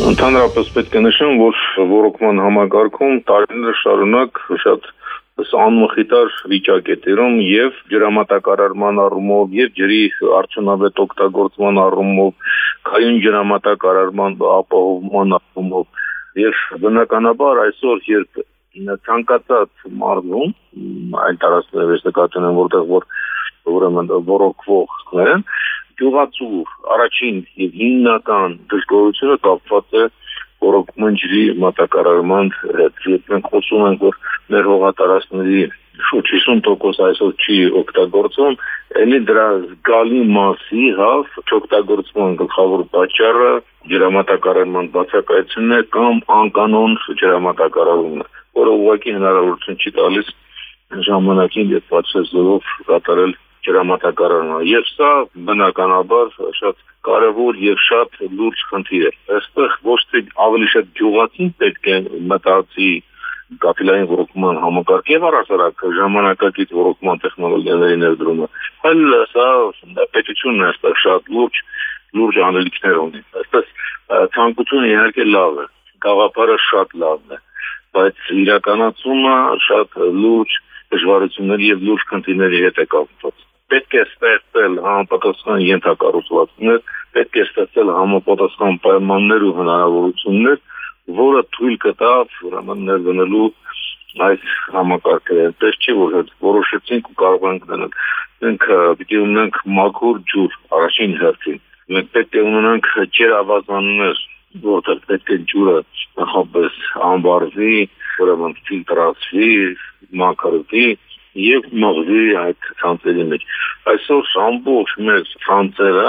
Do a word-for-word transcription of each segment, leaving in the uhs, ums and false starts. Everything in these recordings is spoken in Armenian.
Ընդհանրապես պետք է նշեմ, որ ռոռոկման համակարգում տարիներ շարունակ շատ անմխիթար վիճակ է տիրում եւ ջրամատակարարման առումով եւ ջրի արդյունավետ օգտագործման առումով, կայուն ջրամատակարարման ապահովման առումով եւ բնականաբար այսօր երբ ցանկացած մարզում այն տարածքներով նկատի ունեմ, որտեղ որ ուրեմն ռոռոկվող են, գյուղացու առաջին եւ հիմնական դժգոհությունը կապված է ռոռոկման ջրի մատակարարման հետ։ Եթե մենք խոսում ենք, որ մեր հողատարածքների շուրջ հիսուն տոկոս այսօր չի օգտագործվում, ելի դրա զգալի մասի հա չօգտագործման գլխավոր պատճառը ջրամատակարարման բացակայությունն է կամ անկանոն ջրամատակարարումն է, որը ուղղակի հնարավորություն չի տալիս ժամանակին եւ պատշգամբով կատարել ջրամատակարարումը, եւ սա բնականաբար շատ կարևոր եւ շատ լուրջ խնդիր է։ Այստեղ ոչ թե ավելի շատ գյուղացին պետք է մտածի կապիլային ռոռոկման համակարգ եւ առհասարակ ժամանակակից ռոռոկման տեխնոլոգիաների ներդրումը, այլ սա պետությունն է այստեղ շատ լուրջ լուրջ անելիքներ ունի։ Այստեղ ցանկությունը իհարկե լավ է, գաղափարը շատ լավն է, բայց իրականացումը շատ լուրջ դժվարությունների եւ լուրջ խնդիրների հետ է կապված։ Պետք է ստեղծել համապատասխան ենթակառուցվածքներ, պետք է ստեղծել համապատասխան պայմաններ ու հնարավորություններ, որը թույլ կտա ուրեմն ներդնելու այս համակարգերը։ Այնպես չի, որ որոշեցինք ու կարող ենք դնել։ Մենք պիտի ունենանք մաքուր ջուր առաջին հերթին։ Մենք պետք է ունենանք ջրավազաններ, որտեղ պետք է ջուրը նախապես անվարվի, ուրեմն ֆիլտրացվի, մաքրվի եւ մղվի այդ ցանցերի մեջ։ Այսօր ամբողջ մեր ցանցերը,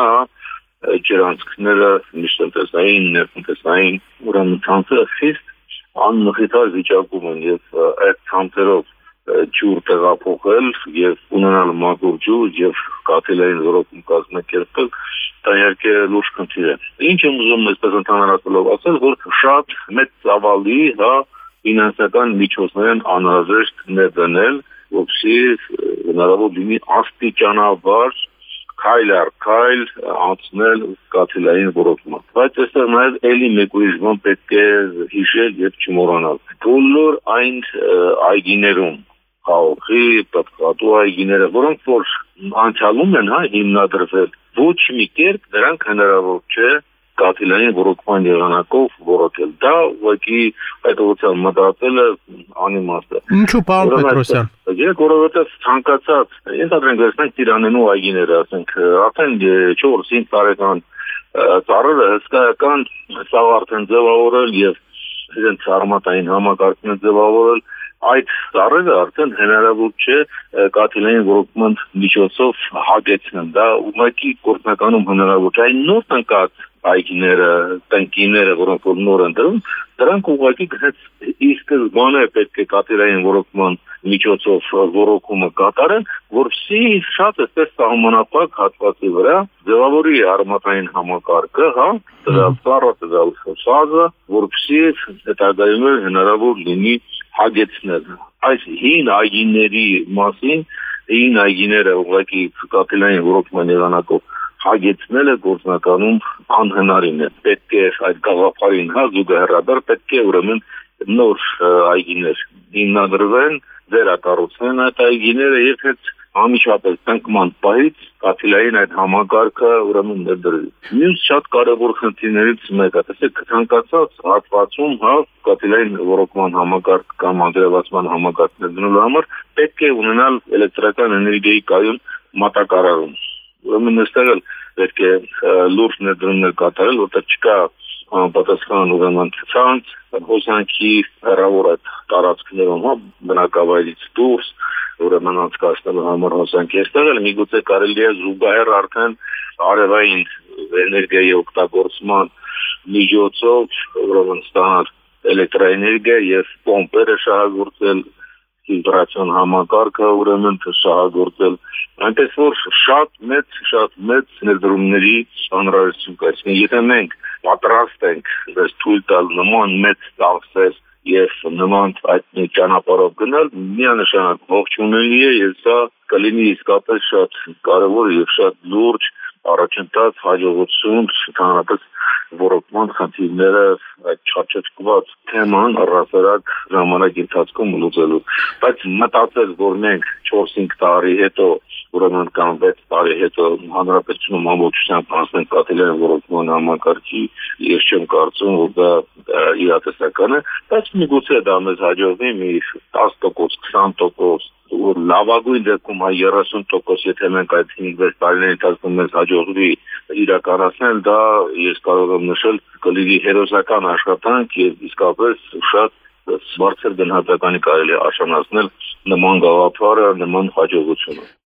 ջրանցքները, միջտնտեսային, ներտնտեսային, ուրեմն ցանցերը խիստ անմխիթար վիճակում են եւ այդ ցանցերով ջուր տեղափոխել եւ ունենալ մաքուր ջուր եւ կաթիլային ռոռոկում կազմակերպել, դա իհարկե լուրջ խնդիր է։ Ինչ եմ ուզում այսպես ընդհանրացնելով ասել, որ շատ մեծ ծավալի, հա, ֆինանսական միջոցներ են անհրաժեշտ ներդնել, որպեսզի հնարավոր լինի աստիճանաբար քայլ առ քայլ անցնել կաթիլային ռոռոկման։ Բայց այստեղ նաև էլի մեկ ուրիշ բան պետք է հիշել եւ չմոռանալ։ Բոլոր այն այգիներում, խաղողի, պատկատու այգիները, որոնք որ անցյալում են, հա, հիմնադրվել, ոչ մի կերպ դրանք հնարավոր չէ կաթիլային ռոռոկման եղանակով ռոռոկել։ Դա ուղղակի այդ ուղղությամբ մտածելը անիմաստ է։ Ինչու, պարոն Պետրոսյան։ Երբ որովհետև ցանկացած, ենթադրենք վերցնենք Ծիրանենու այգիները, ասենք, արդեն չորս-հինգ տարեկան ծառերը հսկայական ծավալ են ձևավորել եւ իրենց արմատային համակարգն են ձևավորել, այդ ծառերը արդեն հնարավոր չէ կաթիլային ռոռոկման միջոցով հագեցնել։ Դա ուղղակի գործնականում հնարավոր չէ։ Այն նոր տնկած այգիները, տնկիները, որոնք որ նոր են դրում, դրանք ուղղակի գնաց ի սկզբանե պետք է կաթիլային ռոռոկման միջոցով ռոռոկումը կատարեն, որպեսզի շատ էսպես սահմանափակ հատվածի վրա ձևավորի արմատային համակարգը, հա, դրալ ծառը, դրալ սազը, որպեսզի հետագայում հնարավոր լինի հագեցնել։ Այս հին այգիների մասին, հին այգիները ուղղակի կաթիլային ռոռոկման եղանակով հագեցնելը գործնականում անհնարին է։ Պետք է այդ գաղափարին հա զուգահեռաբար պետք է ուրեմն նոր այգիներ հիմնադրվեն, վերակառուցվեն այդ այգիները եւ հետ ամիջապես տնկման պահից կաթիլային այդ համակարգը ուրեմն ներդրվի։ Մյուս շատ կարևոր խնդիրներից մեկը, տեսեք, ցանկացած հատվածում հա կաթիլային ռոռոկման համակարգ կամ անդրադառնալու համակարգ ներդնելու համար պետք է ունենալ էլեկտրական էներգիայի կայուն մատակարարում։ Ուրեմն այստեղ պետք է լուրջ ներդրումներ կատարել, որտեղ չկա պատասխան ուրեմն ցանց, հոսանքի հեռավոր այդ տարածքներում, հա, բնակավայրից դուրս, ուրեմն անցկացնելու համար հոսանքի այստեղ էլ միգուցե կարելի է զուգահեռ արդեն արևային էներգիայի օգտագործման միջոցով ուրեմն ստանալ էլեկտրաէներգիա եւ պոմպերը շահագործել, ֆիլտրացիոն համակարգը ուրեմն շահագործել, այնպես որ շատ մեծ, շատ մեծ ներդրումների անհրաժեշտություն կա։ Եթե մենք պատրաստ ենք դες թույլ տալ նման մեծ ծախսեր եւ նման այդ ճանապարհով գնալ, միանշանակ ողջունելի է եւ սա կլինի իսկապես շատ կարեւոր եւ շատ լուրջ առաջընթաց, հաջողություն, ընդհանրապես ռոռոկման խնդիրները այդ չարչարված թեման առասարակ ժամանակ ընթացքում լուծելու, բայց մտածել, որ մենք չորս-հինգ տարի հետո, ուրեմն կամ վեց տարի հետո հանրապետությունում ամբողջությամբ անցնենք կաթիլային ռոռոկման համակարգի, ես չեմ կարծում, որ դա իրատեսական է, բայց միգուցե դա մեզ հաջողվի մի տասը տոկոս, քսան տոկոս, որ լավագույն դեպքում այ երեսուն տոկոս, եթե մենք այդ հինգ-վեց տարիների ընթացքում մեզ հաջողվի իրականացնել, դա ես կարող եմ նշել կլինի հերոսական աշխատանք եւ իսկապես շատ բարձր գնահատականի կարելի է արժանացնել նման գաղափարը, նման հաջողությունը։